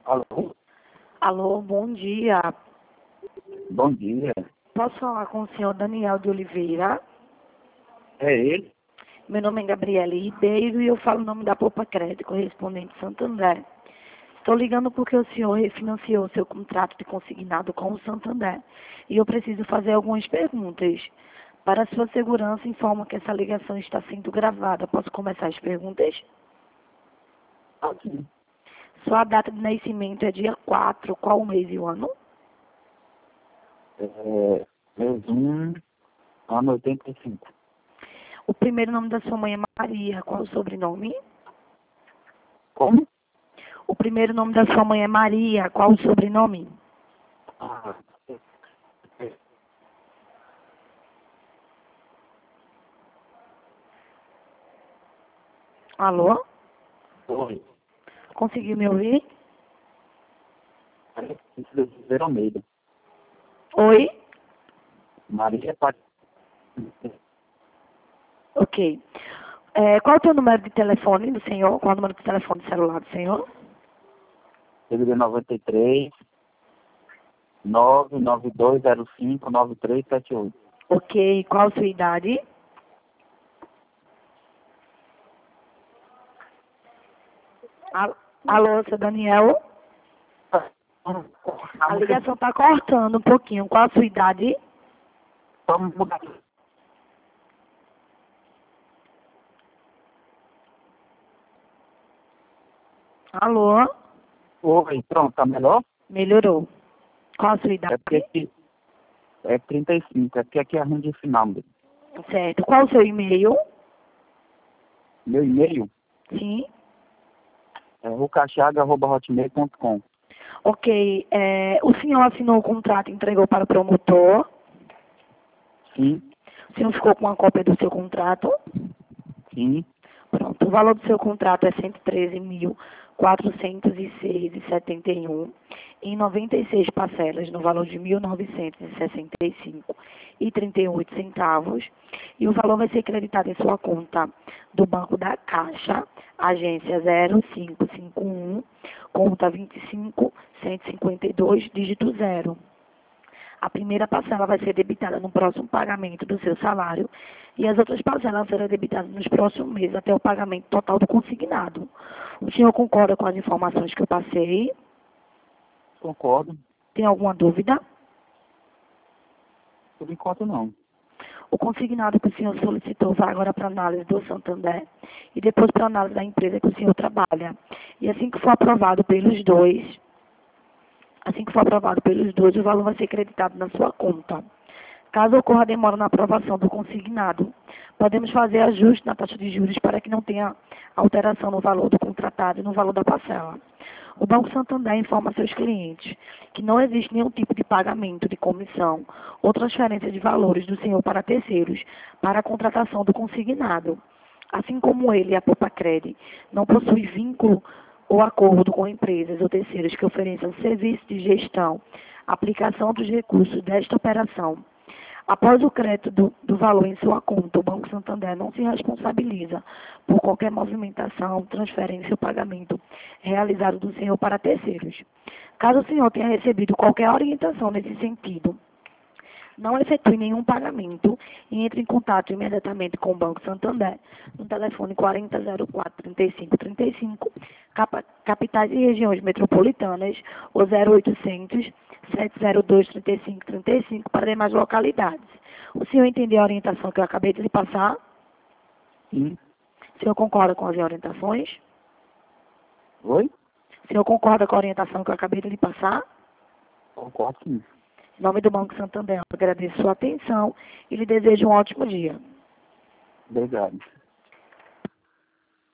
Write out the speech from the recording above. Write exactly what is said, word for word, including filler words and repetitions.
Alô? Alô, bom dia. Bom dia. Posso falar com o senhor Daniel de Oliveira? É ele? Meu nome é Gabriele Ribeiro e eu falo o nome da Poupa Crédito, correspondente Santo André. Estou ligando porque o senhor refinanciou seu contrato de consignado com o Santander e eu preciso fazer algumas perguntas. Para sua segurança, informo que essa ligação está sendo gravada. Posso começar as perguntas? Aqui. Sua data de nascimento é dia quatro, qual o mês e o ano? É, mês um, ano oitenta e cinco. O primeiro nome da sua mãe é Maria, qual o sobrenome? Como? O primeiro nome da sua mãe é Maria, qual o sobrenome? Ah, Alô? oi. Conseguiu me ouvir? Maria Almeida. Oi? Maria Pat... Ok. É, qual é o teu número de telefone do senhor? Qual é o número de telefone do celular do senhor? T V noventa e três, nove nove dois zero cinco, nove três sete oito. Ok. Qual a sua idade? Al- Alô, seu Daniel? A ligação está cortando um pouquinho. Qual a sua idade? Vamos mudar. Alô? Oi, pronto, tá melhor? Melhorou. Qual a sua idade? É porque aqui é trinta e cinco, é porque aqui é ruim de final. Certo. Qual o seu e-mail? Meu e-mail Sim. é rucachaga arroba hotmail ponto com. Ok. É, o senhor assinou o contrato e entregou para o promotor? Sim, O senhor ficou com uma cópia do seu contrato? sim, Pronto. O valor do seu contrato é cento e treze mil, quatrocentos e seis reais e setenta e um em noventa e seis parcelas no valor de mil novecentos e sessenta e cinco reais e trinta e oito centavos. E o valor vai ser creditado em sua conta do Banco da Caixa, agência zero cinco cinco um, conta vinte e cinco, cento e cinquenta e dois, dígito zero. A primeira parcela vai ser debitada no próximo pagamento do seu salário e as outras parcelas serão debitadas nos próximos meses até o pagamento total do consignado. O senhor concorda com as informações que eu passei? concordo. Tem alguma dúvida? Por enquanto não. O consignado que o senhor solicitou vai agora para análise do Santander e depois para análise da empresa que o senhor trabalha. E assim que for aprovado pelos dois, assim que for aprovado pelos dois, o valor vai ser creditado na sua conta. Caso ocorra demora na aprovação do consignado, podemos fazer ajuste na taxa de juros para que não tenha alteração no valor do contratado e no valor da parcela. O Banco Santander informa seus clientes que não existe nenhum tipo de pagamento de comissão ou transferência de valores do senhor para terceiros para a contratação do consignado. Assim como ele, a Poupa Crédito, não possui vínculo ou acordo com empresas ou terceiros que ofereçam serviço de gestão, aplicação dos recursos desta operação. Após o crédito do, do valor em sua conta, o Banco Santander não se responsabiliza por qualquer movimentação, transferência ou pagamento realizado do senhor para terceiros. Caso o senhor tenha recebido qualquer orientação nesse sentido, não efetue nenhum pagamento e entre em contato imediatamente com o Banco Santander no telefone quarenta zero quatro, trinta e cinco trinta e cinco, capa- capitais e regiões metropolitanas, ou zero oitocentos, sete zero dois, trinta e cinco trinta e cinco para demais localidades. O senhor entendeu a orientação que eu acabei de lhe passar? Sim. O senhor concorda com as orientações? Oi? O senhor concorda com a orientação que eu acabei de lhe passar? Concordo sim. Em nome do Banco Santander, eu agradeço sua atenção e lhe desejo um ótimo dia. Obrigado.